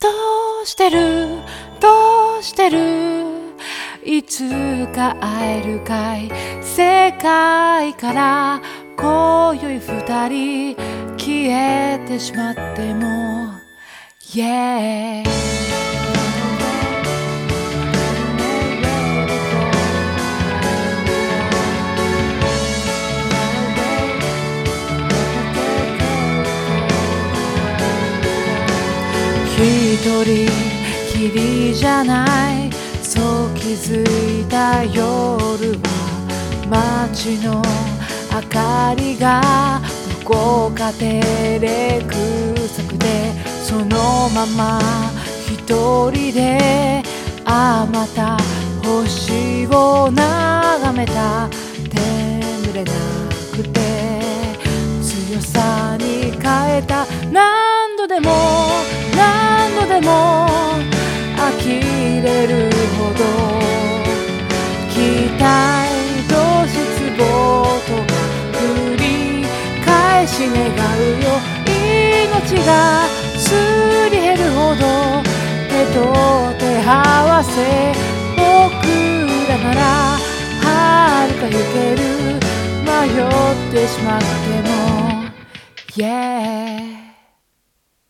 どうしてるどうしてるいつか会えるかい世界から今宵二人消えてしまっても Yeah一人きりじゃないそう気づいた夜は街の明かりがどこか照れくさくてそのまま一人でまた星を眺めた眠れなくて強さに変えた何度でも呆れるほど期待と失望と繰り返し願うよ命がすり減るほど手と手合わせ僕らなら遥か行ける迷ってしまっても Yeah